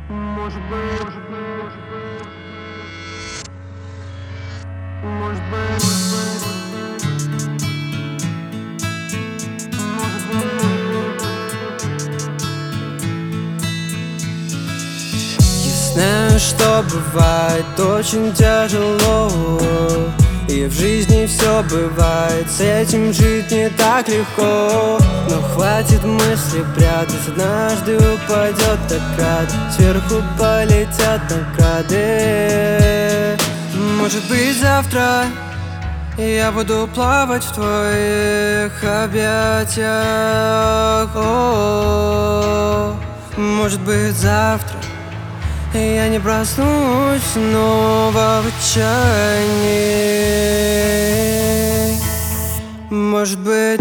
Может быть, может быть, может быть. Я знаю, что бывает очень тяжело, и в жизни все бывает, с этим жить не так легко. Но хватит мысли прятать, однажды упадет наград, сверху полетят награды. Может быть, завтра я буду плавать в твоих объятиях. Может быть, завтра я не проснусь снова в отчаянии. Может быть,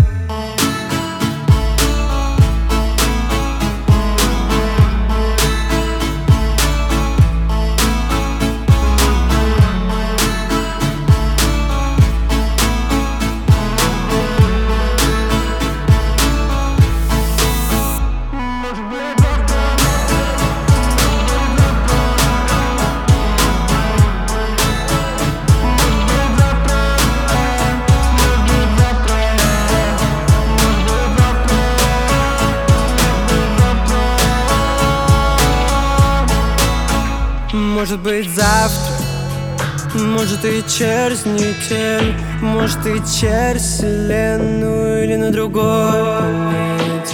может быть, завтра, может и через неделю, может и через вселенную или на другой планете.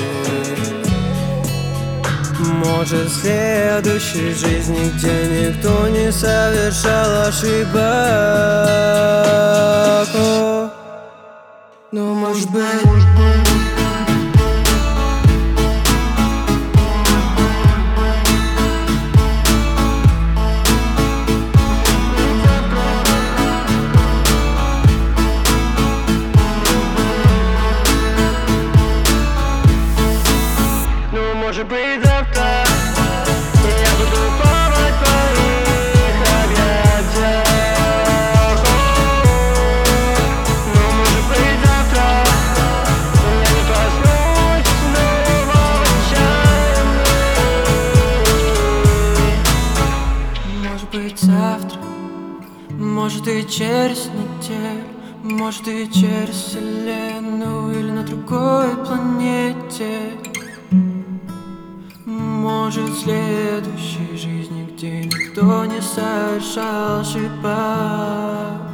Может, в следующей жизни, где никто не совершал ошибок. Но может быть, может быть, завтра я буду плавать в твоих объятиях. Но может быть, завтра я не проснусь снова в отчаянии. может быть, завтра, может и через неделю, может и через вселенную или на другой планете. Может, в следующей жизни, где никто не совершал ошибок.